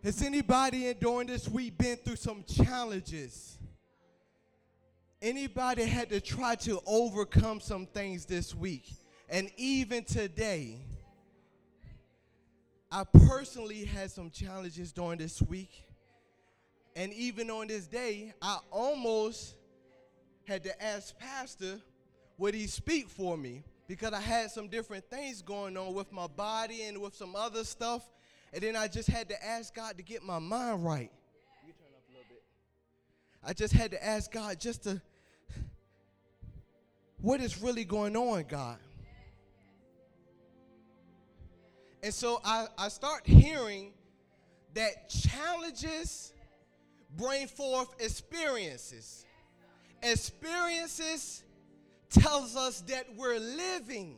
Has anybody during this week been through some challenges? Anybody had to try to overcome some things this week? And even today, I personally had some challenges during this week. And even on this day, I almost had to ask Pastor, would he speak for me? Because I had some different things going on with my body and with some other stuff. And then I just had to ask God to get my mind right. You turn up a little bit. I just had to ask God just to, what is really going on, God? And so I start hearing that challenges bring forth experiences. Experiences tells us that we're living.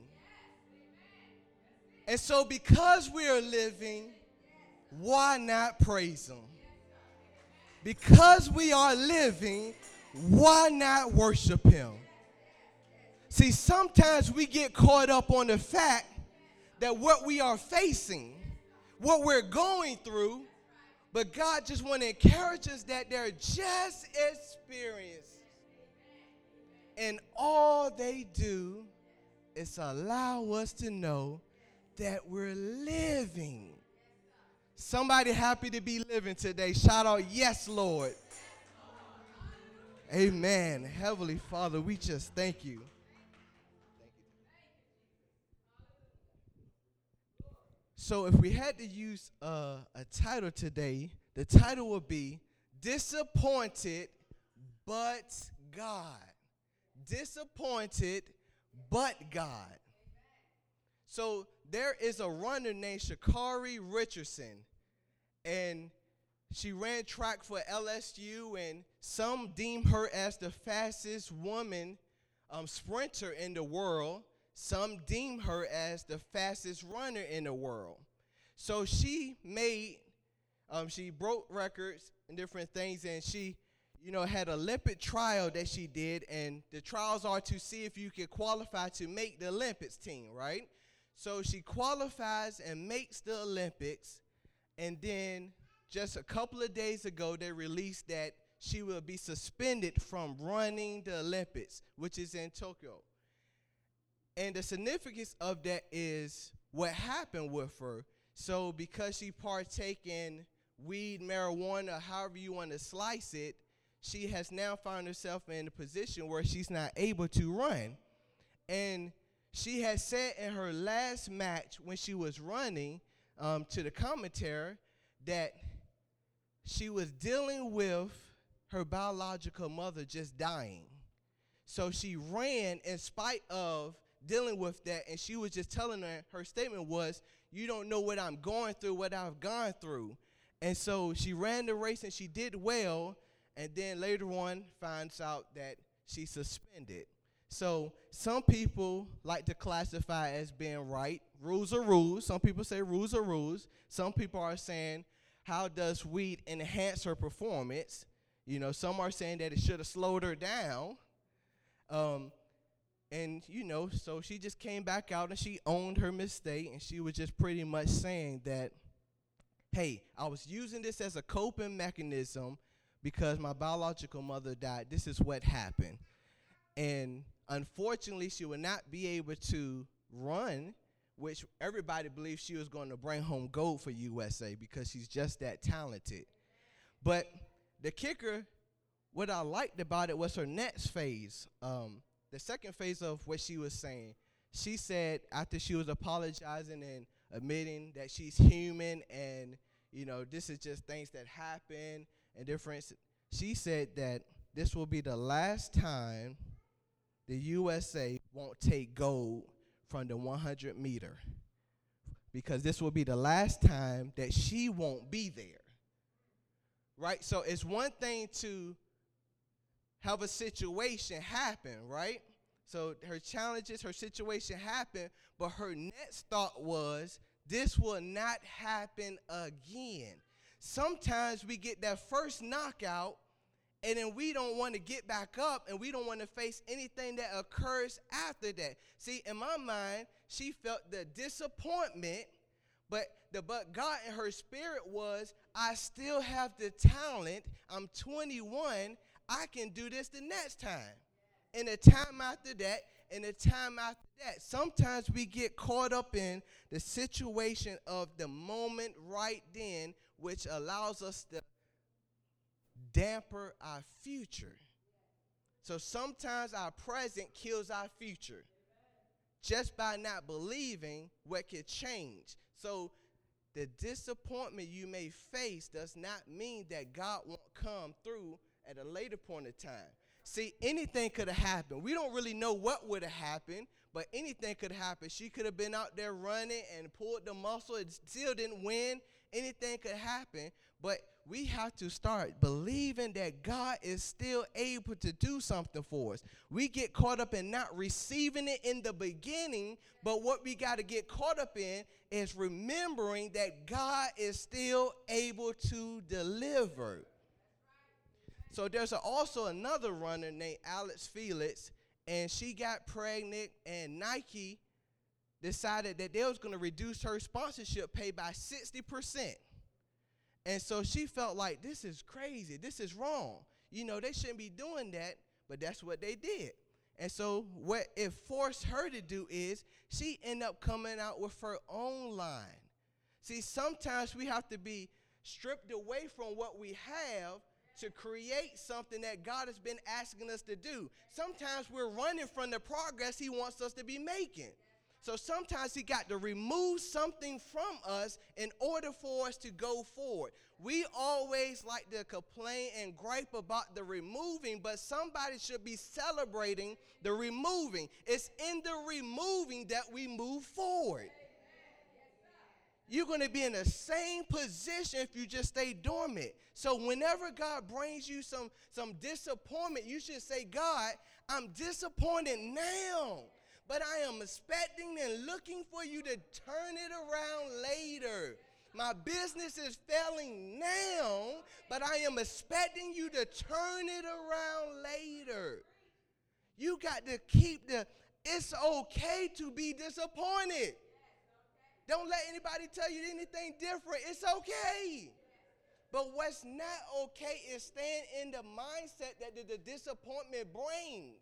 And so because we are living, why not praise him? Because we are living, why not worship him? See, sometimes we get caught up on the fact that what we are facing, what we're going through, but God just want to encourage us that they're just experiences. And all they do is allow us to know that we're living. Somebody happy to be living today. Shout out, yes, Lord. Amen. Heavenly Father, we just thank you. So if we had to use a title today, the title would be Disappointed But God. Disappointed but God. So there is a runner named Sha'Carri Richardson, and she ran track for LSU, and some deem her as the fastest woman sprinter in the world. Some deem her as the fastest runner in the world. So she broke records and different things, and she, had an Olympic trial that she did, and the trials are to see if you can qualify to make the Olympics team, right? So she qualifies and makes the Olympics, and then just a couple of days ago, they released that she will be suspended from running the Olympics, which is in Tokyo. And the significance of that is what happened with her. So because she partake in weed, marijuana, however you want to slice it, she has now found herself in a position where she's not able to run. And she has said in her last match when she was running to the commentator that she was dealing with her biological mother just dying. So she ran in spite of dealing with that, and she was just telling her statement was, you don't know what I'm going through, what I've gone through. And so she ran the race, and she did well, and then later on finds out that she's suspended. So some people like to classify as being right. Rules are rules. Some people say rules are rules. Some people are saying, how does weed enhance her performance? Some are saying that it should have slowed her down. And, so she just came back out and she owned her mistake, and she was just pretty much saying that, hey, I was using this as a coping mechanism because my biological mother died. This is what happened. And unfortunately, she would not be able to run, which everybody believes she was going to bring home gold for USA because she's just that talented. But the kicker, what I liked about it was her next phase. The second phase of what she was saying, she said after she was apologizing and admitting that she's human and, this is just things that happen and different, she said that this will be the last time the USA won't take gold from the 100 meter, because this will be the last time that she won't be there, right? So it's one thing to have a situation happen, right? So her challenges, her situation happened, but her next thought was, this will not happen again. Sometimes we get that first knockout, and then we don't want to get back up, and we don't want to face anything that occurs after that. See, in my mind, she felt the disappointment, but the but God in her spirit was, I still have the talent. I'm 21. I can do this the next time. And the time after that, and the time after that. Sometimes we get caught up in the situation of the moment right then, which allows us to damper our future. So sometimes our present kills our future just by not believing what could change. So the disappointment you may face does not mean that God won't come through at a later point in time. See, anything could have happened. We don't really know what would have happened, but anything could happen. She could have been out there running and pulled the muscle and still didn't win. Anything could happen, but we have to start believing that God is still able to do something for us. We get caught up in not receiving it in the beginning, but what we got to get caught up in is remembering that God is still able to deliver. So there's also another runner named Alex Felix, and she got pregnant, and Nike decided that they was going to reduce her sponsorship pay by 60%. And so she felt like, this is crazy. This is wrong. You know, they shouldn't be doing that, but that's what they did. And so what it forced her to do is she ended up coming out with her own line. See, sometimes we have to be stripped away from what we have to create something that God has been asking us to do. Sometimes we're running from the progress he wants us to be making. So sometimes he got to remove something from us in order for us to go forward. We always like to complain and gripe about the removing, but somebody should be celebrating the removing. It's in the removing that we move forward. You're going to be in the same position if you just stay dormant. So whenever God brings you some disappointment, you should say, God, I'm disappointed now, but I am expecting and looking for you to turn it around later. My business is failing now, but I am expecting you to turn it around later. You got to keep it's okay to be disappointed. Don't let anybody tell you anything different. It's okay. But what's not okay is staying in the mindset that the disappointment brings.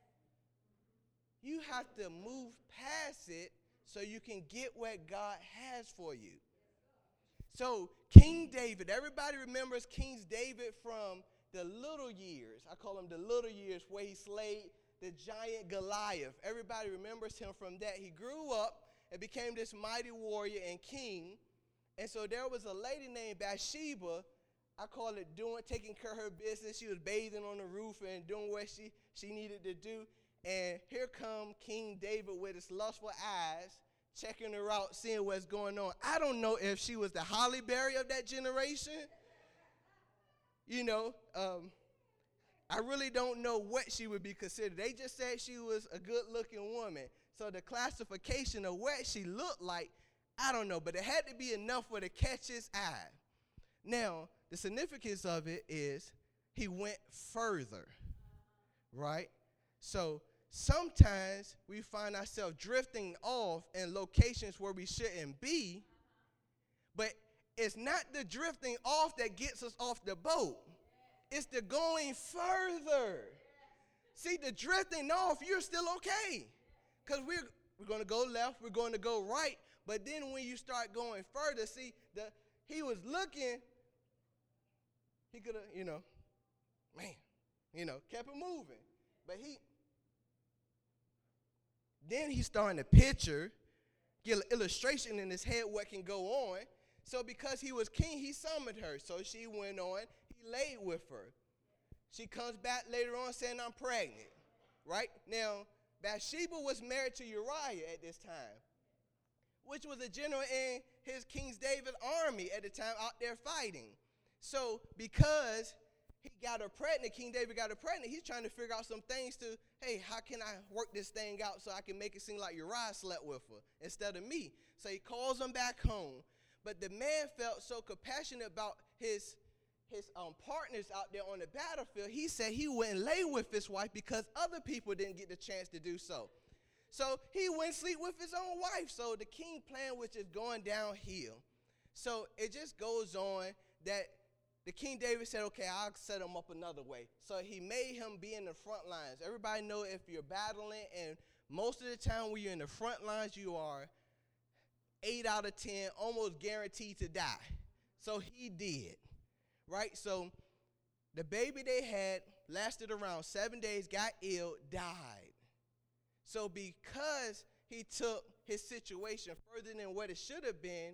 You have to move past it so you can get what God has for you. So King David, everybody remembers King David from the little years. I call him the little years where he slayed the giant Goliath. Everybody remembers him from that. He grew up and became this mighty warrior and king. And so there was a lady named Bathsheba. I call it taking care of her business. She was bathing on the roof and doing what she needed to do. And here come King David with his lustful eyes, checking her out, seeing what's going on. I don't know if she was the Halle Berry of that generation. You know, I really don't know what she would be considered. They just said she was a good-looking woman. So the classification of what she looked like, I don't know, but it had to be enough for to catch his eye. Now, the significance of it is he went further, right? So sometimes we find ourselves drifting off in locations where we shouldn't be, but it's not the drifting off that gets us off the boat. It's the going further. See, the drifting off, you're still okay. Because we're going to go left, we're going to go right. But then when you start going further, see, he was looking, he could have, kept it moving. But then he's starting to picture, get an illustration in his head what can go on. So because he was king, he summoned her. So she went on, he laid with her. She comes back later on saying, I'm pregnant, right? Now, Bathsheba was married to Uriah at this time, which was a general in his King David's army at the time out there fighting. So because he got her pregnant, King David got her pregnant, he's trying to figure out some things to, hey, how can I work this thing out so I can make it seem like Uriah slept with her instead of me? So he calls him back home. But the man felt so compassionate about his partners out there on the battlefield, he said he wouldn't lay with his wife because other people didn't get the chance to do so. So he went sleep with his own wife. So the king plan was just going downhill. So it just goes on that the King David said, okay, I'll set him up another way. So he made him be in the front lines. Everybody know if you're battling, and most of the time when you're in the front lines, you are 8 out of 10 almost guaranteed to die. So he did, right? So the baby they had lasted around 7 days, got ill, died. So because he took his situation further than what it should have been,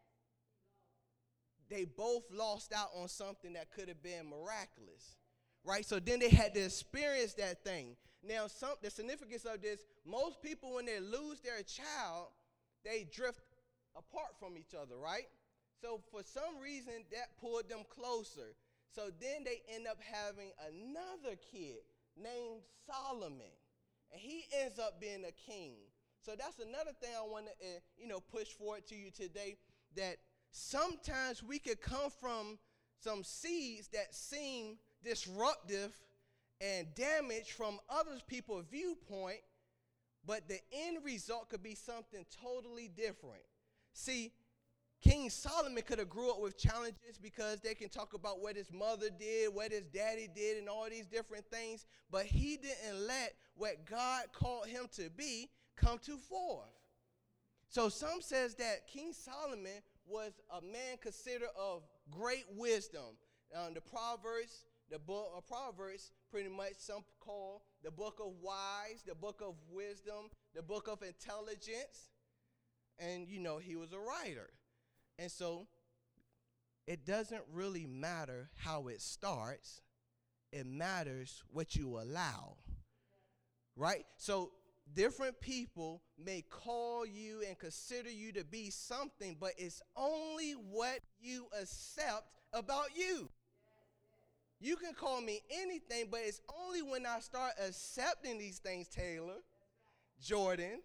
they both lost out on something that could have been miraculous, right? So then they had to experience that thing. Now, the significance of this, most people when they lose their child, they drift apart from each other, right? So for some reason, that pulled them closer. So then they end up having another kid named Solomon, and he ends up being a king. So that's another thing I want to, push forward to you today, that sometimes we could come from some seeds that seem disruptive and damage from other people's viewpoint, but the end result could be something totally different. See, King Solomon could have grew up with challenges because they can talk about what his mother did, what his daddy did, and all these different things, but he didn't let what God called him to be come to forth. So some says that King Solomon was a man considered of great wisdom. The Proverbs, the book of Proverbs, pretty much some call the book of wise, the book of wisdom, the book of intelligence. And, he was a writer. And so it doesn't really matter how it starts. It matters what you allow, right? So different people may call you and consider you to be something, but it's only what you accept about you. You can call me anything, but it's only when I start accepting these things, Taylor, Jordan.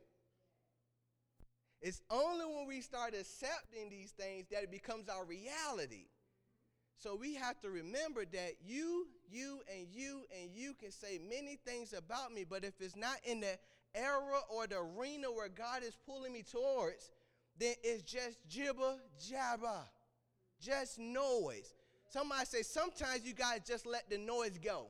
It's only when we start accepting these things that it becomes our reality. So we have to remember that you can say many things about me, but if it's not in the era or the arena where God is pulling me towards, then it's just jibber jabber, just noise. Somebody say sometimes you got to just let the noise go.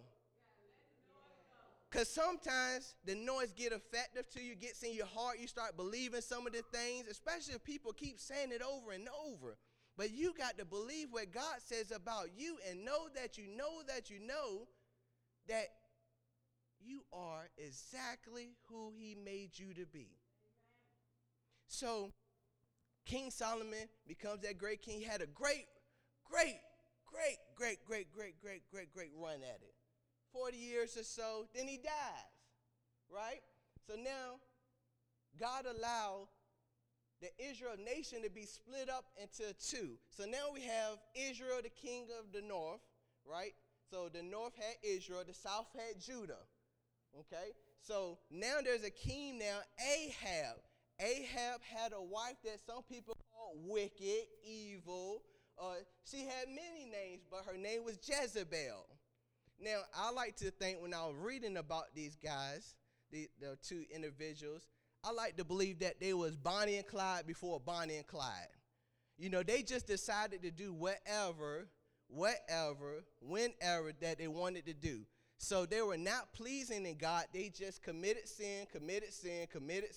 Because sometimes the noise get effective to you, gets in your heart, you start believing some of the things, especially if people keep saying it over and over. But you got to believe what God says about you and know that you know that you know that you are exactly who he made you to be. So King Solomon becomes that great king. He had a great run at it. 40 years or so, then he dies, right? So now God allowed the Israel nation to be split up into two. So now we have Israel, the king of the north, right? So the north had Israel, the south had Judah, okay? So now there's a king now, Ahab. Ahab had a wife that some people call wicked, evil. She had many names, but her name was Jezebel. Now, I like to think when I was reading about these guys, the two individuals, I like to believe that they was Bonnie and Clyde before Bonnie and Clyde. They just decided to do whatever, whenever that they wanted to do. So they were not pleasing in God. They just committed sin, and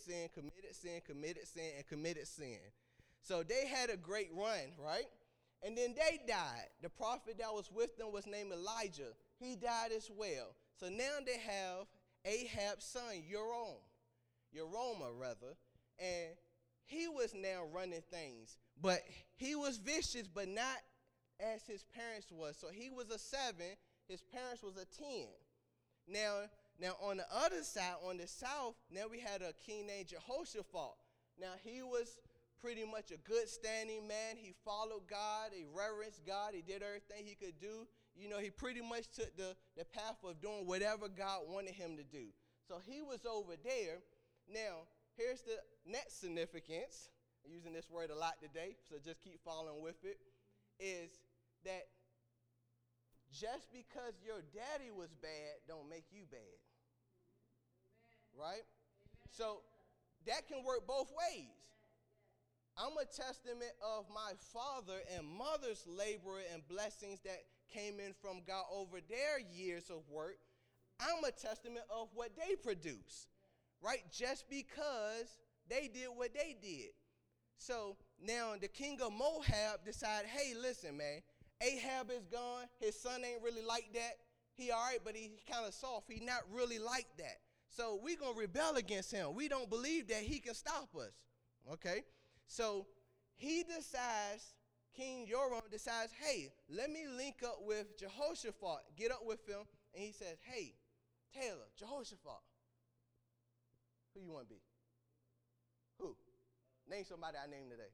committed sin. So they had a great run, right? And then they died. The prophet that was with them was named Elijah. He died as well. So now they have Ahab's son, Yoroma, and he was now running things. But he was vicious, but not as his parents was. So he was a 7, his parents was a 10. Now on the other side, on the south, now we had a king named Jehoshaphat. Now he was pretty much a good standing man. He followed God, he reverenced God, he did everything he could do. He pretty much took the path of doing whatever God wanted him to do. So he was over there. Now, here's the next significance. I'm using this word a lot today, so just keep following with it, is that just because your daddy was bad don't make you bad. Right? So that can work both ways. I'm a testament of my father and mother's labor and blessings that came in from God over their years of work. I'm a testament of what they produce, right? Just because they did what they did. So now the king of Moab decided, hey, listen, man, Ahab is gone. His son ain't really like that. He all right, but he kind of soft. He not really like that. So we going to rebel against him. We don't believe that he can stop us, okay? So he decides, King Joram decides, hey, let me link up with Jehoshaphat, get up with him, and he says, hey, Taylor, Jehoshaphat, who you want to be? Who? Name somebody I named today.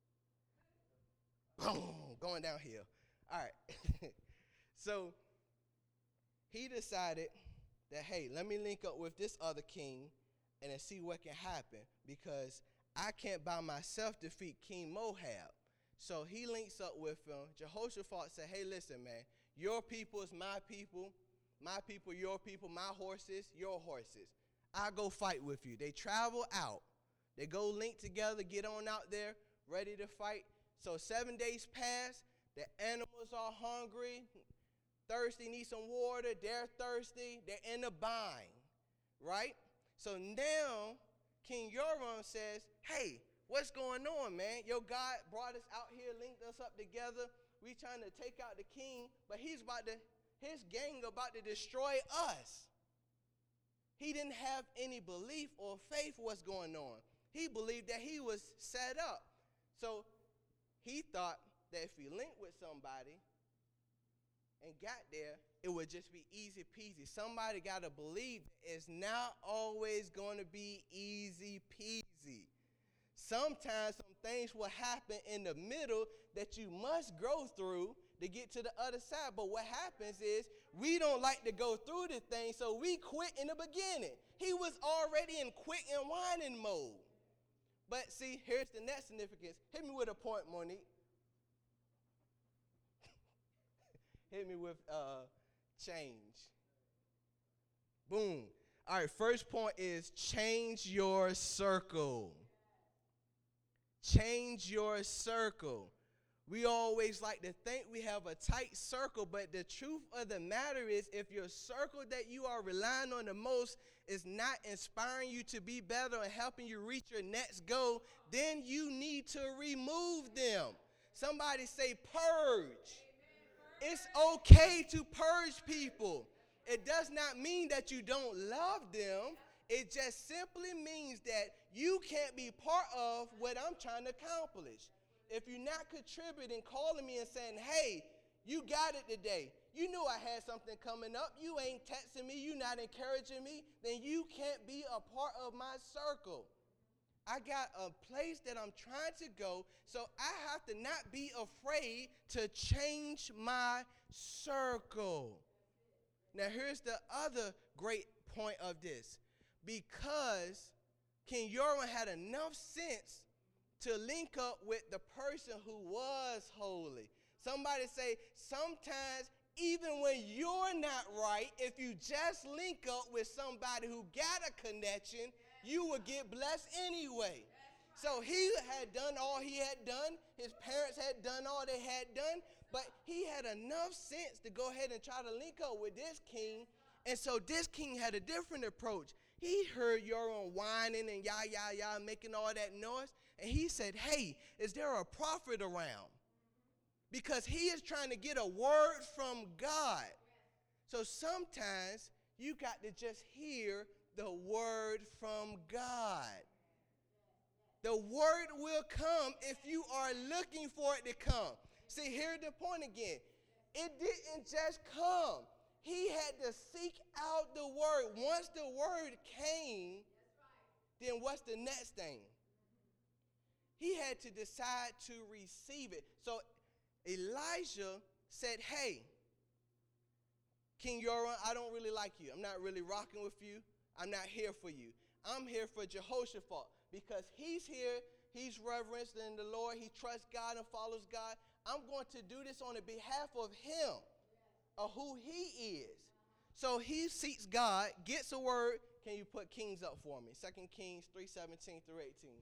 Boom, going downhill. All right. So he decided that, hey, let me link up with this other king and then see what can happen, because I can't by myself defeat King Moab. So he links up with him. Jehoshaphat said, hey, listen, man, your people is my people, your people, my horses, your horses. I'll go fight with you. They travel out. They go link together, get on out there, ready to fight. So 7 days pass. The animals are hungry, thirsty, need some water. They're thirsty. They're in a bind, right? So now King Joram says, hey, what's going on, man? Your God brought us out here, linked us up together. We trying to take out the king, but his gang about to destroy us. He didn't have any belief or faith what's going on. He believed that he was set up. So he thought that if he linked with somebody and got there, it would just be easy peasy. Somebody got to believe it's not always going to be easy peasy. Sometimes some things will happen in the middle that you must go through to get to the other side. But what happens is we don't like to go through the thing, so we quit in the beginning. He was already in quit and whining mode. But see, here's the next significance. Hit me with a point, Monique. Hit me with change. Boom. All right, first point is change your circle. Change your circle. We always like to think we have a tight circle, but the truth of the matter is if your circle that you are relying on the most is not inspiring you to be better and helping you reach your next goal, then you need to remove them. Somebody say purge. It's okay to purge people. It does not mean that you don't love them. It just simply means that you can't be part of what I'm trying to accomplish. If you're not contributing, calling me and saying, hey, you got it today. You knew I had something coming up. You ain't texting me. You not encouraging me. Then you can't be a part of my circle. I got a place that I'm trying to go, so I have to not be afraid to change my circle. Now, here's the other great point of this. Because King Joram had enough sense to link up with the person who was holy. Somebody say, sometimes even when you're not right, if you just link up with somebody who got a connection, you will get blessed anyway. So he had done all he had done. His parents had done all they had done. But he had enough sense to go ahead and try to link up with this king. And so this king had a different approach. He heard Joram whining and yah, making all that noise. And he said, hey, is there a prophet around? Because he is trying to get a word from God. So sometimes you got to just hear the word from God. The word will come if you are looking for it to come. See, here's the point again. It didn't just come. He had to seek out the word. Once the word came, then what's the next thing? He had to decide to receive it. So Elijah said, hey, King Joram, I don't really like you. I'm not really rocking with you. I'm not here for you. I'm here for Jehoshaphat because he's here. He's reverenced in the Lord. He trusts God and follows God. I'm going to do this on the behalf of him, of who he is. So he seeks God, gets a word. Can you put Kings up for me? 2 Kings 3:17 through 18.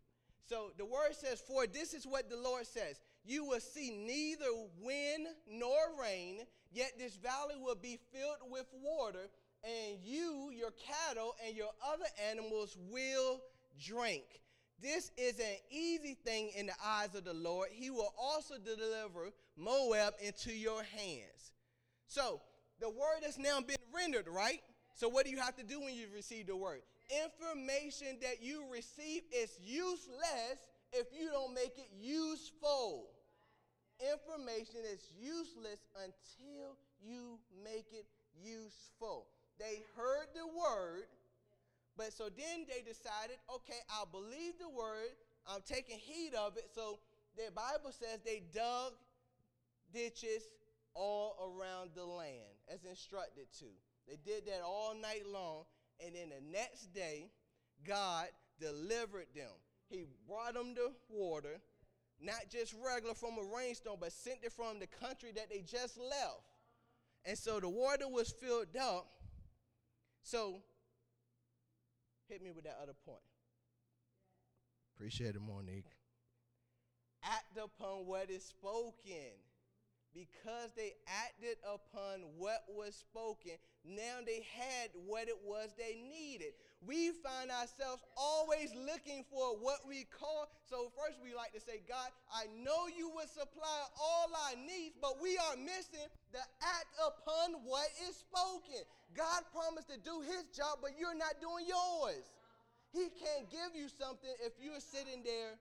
So the word says, for this is what the Lord says, you will see neither wind nor rain, yet this valley will be filled with water, and you, your cattle, and your other animals will drink. This is an easy thing in the eyes of the Lord. He will also deliver Moab into your hands. So the word has now been rendered, right? So what do you have to do when you receive the word? Information that you receive is useless if you don't make it useful. Information is useless until you make it useful. They heard the word, but so then they decided, okay, I'll believe the word. I'm taking heed of it. So the Bible says they dug ditches all around the land as instructed to. They did that all night long, and then the next day, God delivered them. He brought them the water, not just regular from a rainstorm, but sent it from the country that they just left. And so the water was filled up. So, hit me with that other point. Appreciate it, Monique. Act upon what is spoken. Because they acted upon what was spoken, now they had what it was they needed. We find ourselves always looking for what we call. So first we like to say, God, I know you will supply all our needs, but we are missing the act upon what is spoken. God promised to do his job, but you're not doing yours. He can't give you something if you're sitting there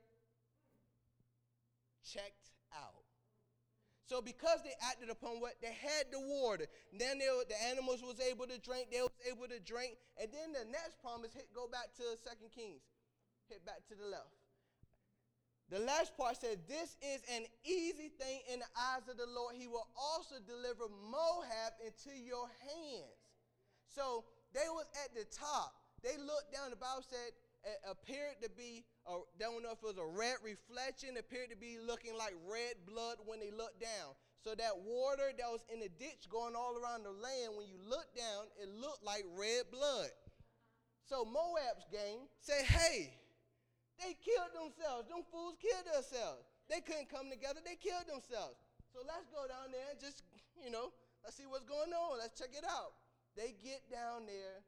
checked out. So because they acted upon what they had, the water, then the animals was able to drink, they was able to drink, and then the next promise go back to 2 Kings, hit back to the left. The last part said, this is an easy thing in the eyes of the Lord. He will also deliver Moab into your hands. So they was at the top. They looked down, the Bible said, it appeared to be, don't know if it was a red reflection, appeared to be looking like red blood when they looked down. So that water that was in the ditch going all around the land, when you look down, it looked like red blood. So Moab's gang said, hey, they killed themselves. Them fools killed themselves. They couldn't come together. They killed themselves. So let's go down there and just, let's see what's going on. Let's check it out. They get down there.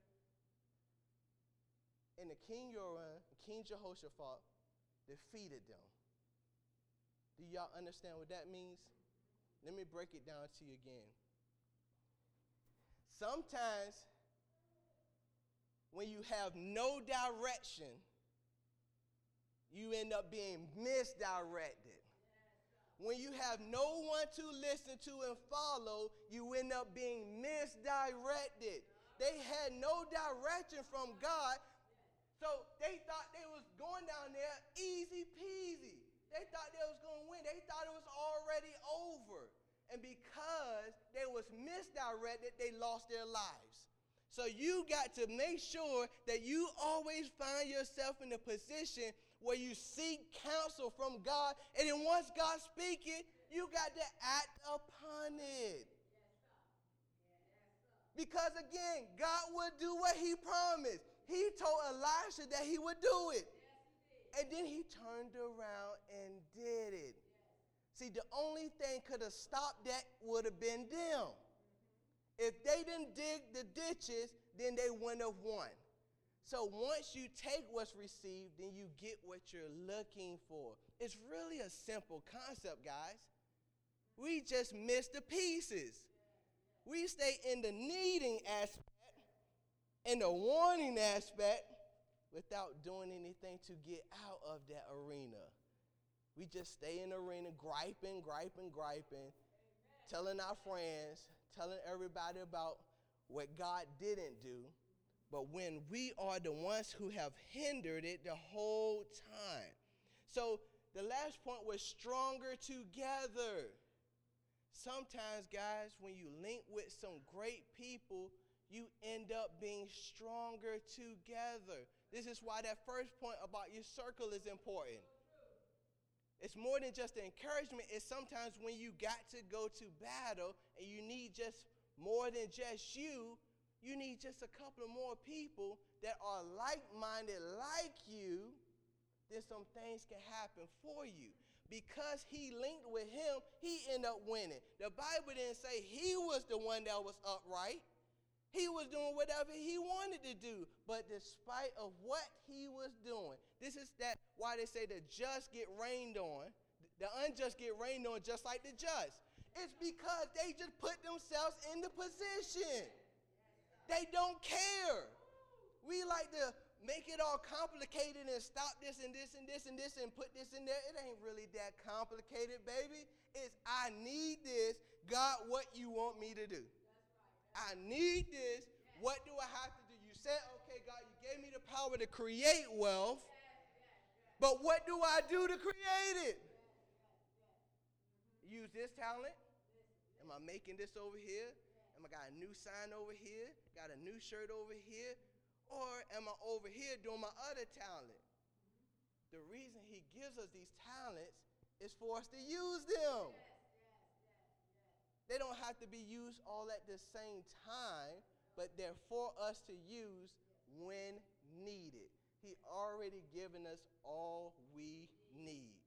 And the King Joram, King Jehoshaphat, defeated them. Do y'all understand what that means? Let me break it down to you again. Sometimes when you have no direction, you end up being misdirected. When you have no one to listen to and follow, you end up being misdirected. They had no direction from God. So they thought they was going down there easy peasy. They thought they was going to win. They thought it was already over. And because they was misdirected, they lost their lives. So you got to make sure that you always find yourself in a position where you seek counsel from God. And then once God speaks it, you got to act upon it. Because again, God will do what he promised. He told Elisha that he would do it. And then he turned around and did it. See, the only thing could have stopped that would have been them. If they didn't dig the ditches, then they wouldn't have won. So once you take what's received, then you get what you're looking for. It's really a simple concept, guys. We just miss the pieces. We stay in the needing aspect and the wanting aspect without doing anything to get out of that arena. We just stay in the arena griping, telling our friends, telling everybody about what God didn't do. But when we are the ones who have hindered it the whole time. So the last point was stronger together. Sometimes, guys, when you link with some great people, you end up being stronger together. This is why that first point about your circle is important. It's more than just the encouragement. It's sometimes when you got to go to battle and you need just more than just you need just a couple of more people that are like-minded like you then some things can happen for you. Because he linked with him, he ended up winning. The Bible didn't say he was the one that was upright. He was doing whatever he wanted to do. But despite of what he was doing, this is that why they say the just get rained on, the unjust get rained on just like the just. It's because they just put themselves in the position. They don't care. We like to make it all complicated and stop this and this and this and this and put this in there. It ain't really that complicated, baby. It's I need this. God, what you want me to do? I need this. What do I have to do? You said, okay, God, you gave me the power to create wealth. But what do I do to create it? Use this talent? Am I making this over here? Am I got a new sign over here? Got a new shirt over here? Or am I over here doing my other talent? The reason he gives us these talents is for us to use them. They don't have to be used all at the same time, but they're for us to use when needed. He already given us all we need.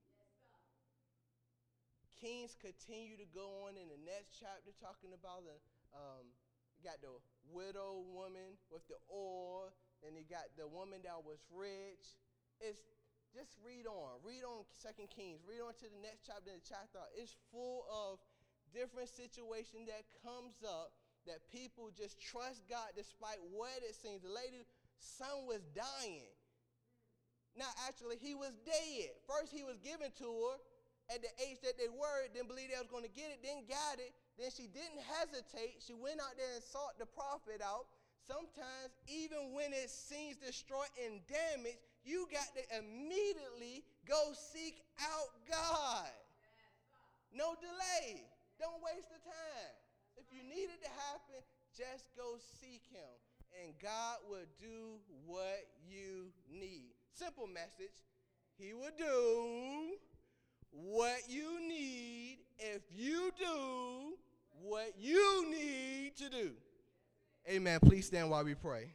Kings continue to go on in the next chapter talking about you got the widow woman with the oil, and you got the woman that was rich. It's just read on 2 Kings, read on to the next chapter. The chapter is full of different situations that comes up that people just trust God despite what it seems. The lady's son was dying. Now, actually, he was dead. First, he was given to her at the age that they were, didn't believe they was going to get it, then got it. Then she didn't hesitate. She went out there and sought the prophet out. Sometimes, even when it seems destroyed and damaged, you got to immediately go seek out God. No delay. Don't waste the time. If you need it to happen, just go seek him. And God will do what you need. Simple message. He will do what you need if you do what you need to do. Amen. Please stand while we pray.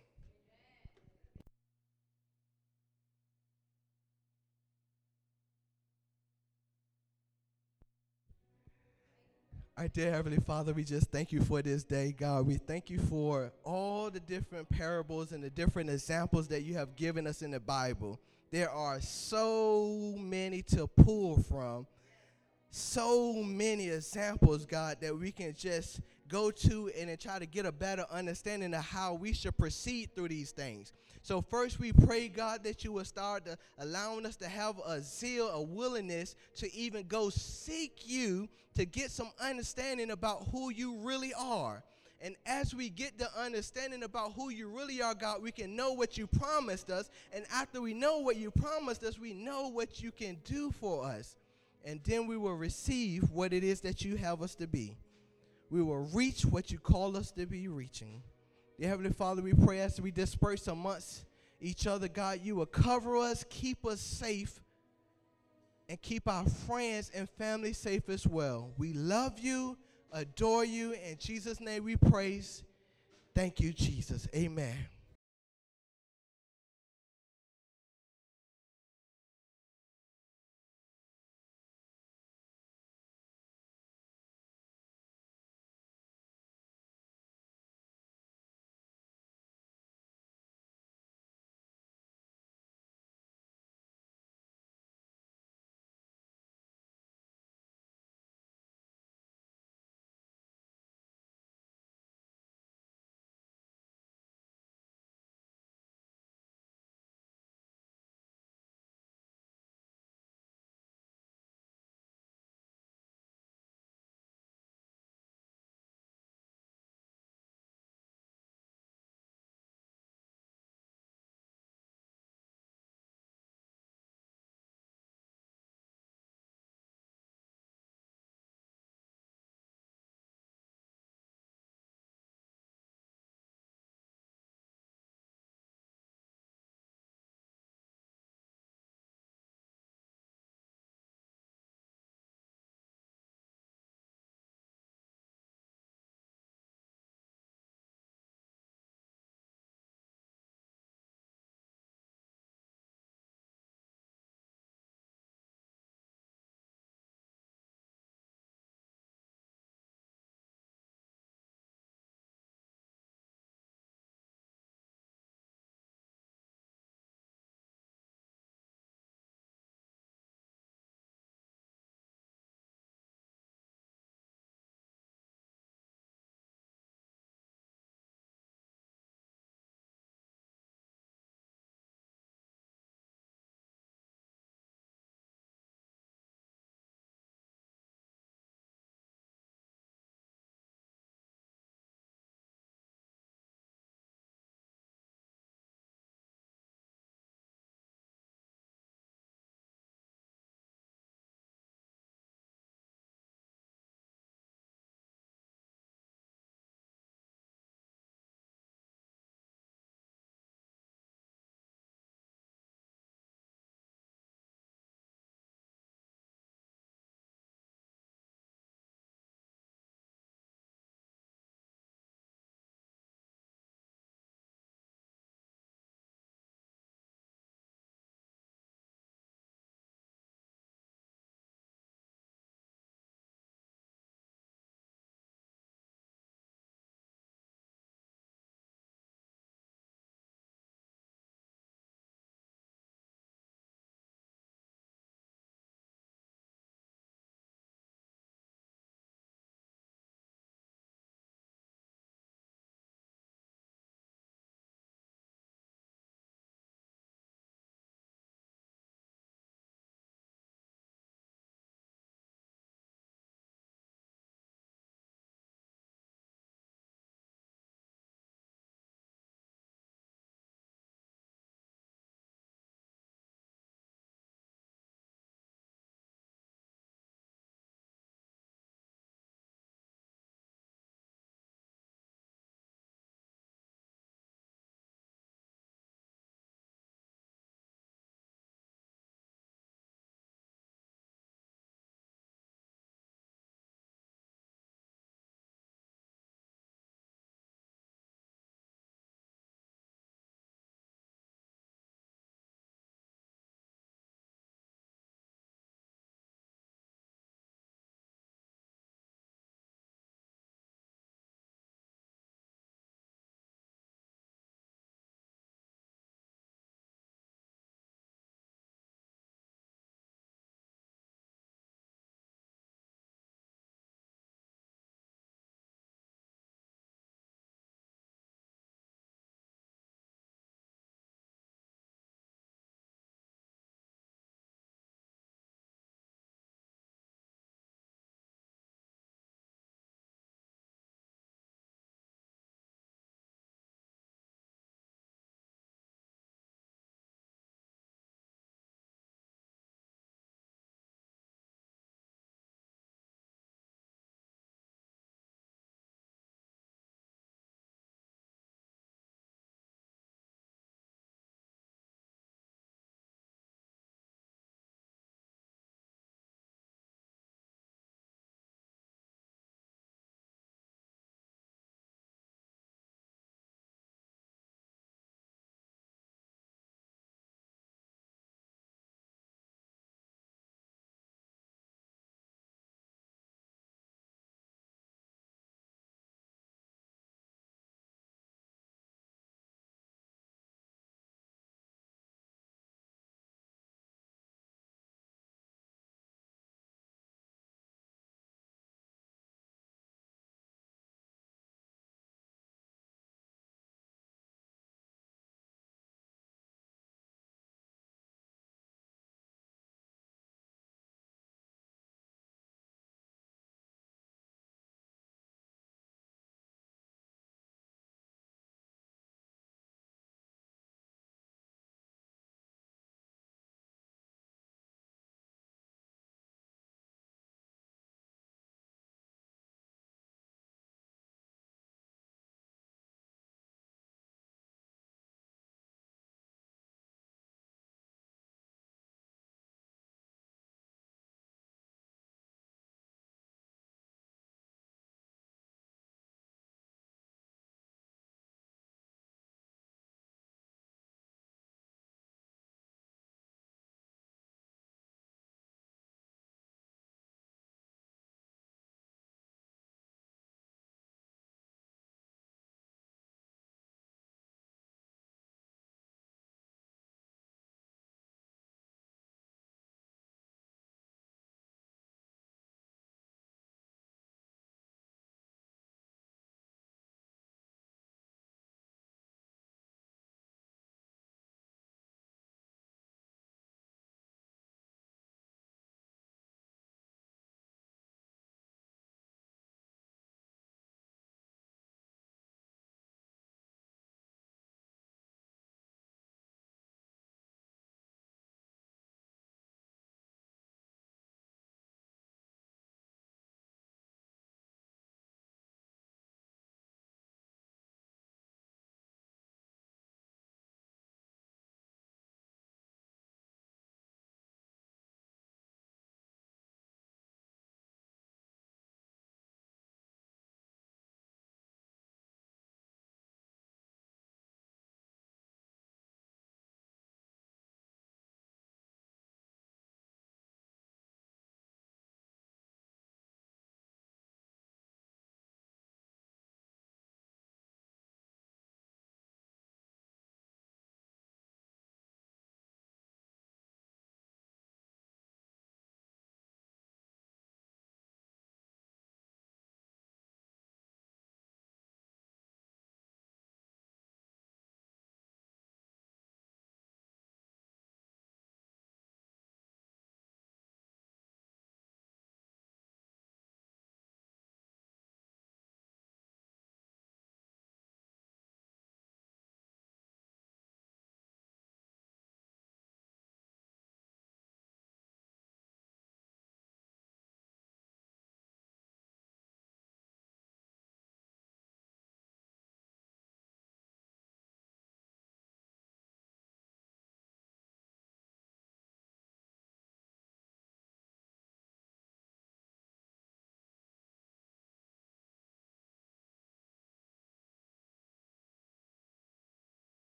Our dear Heavenly Father, we just thank you for this day, God. We thank you for all the different parables and the different examples that you have given us in the Bible. There are so many to pull from, so many examples, God, that we can just go to and then try to get a better understanding of how we should proceed through these things. So first we pray, God, that you will start allowing us to have a zeal, a willingness to even go seek you to get some understanding about who you really are. And as we get the understanding about who you really are, God, we can know what you promised us. And after we know what you promised us, we know what you can do for us. And then we will receive what it is that you have us to be. We will reach what you call us to be reaching. Dear Heavenly Father, we pray as we disperse amongst each other, God, you will cover us, keep us safe, and keep our friends and family safe as well. We love you, adore you. In Jesus' name we praise. Thank you, Jesus. Amen.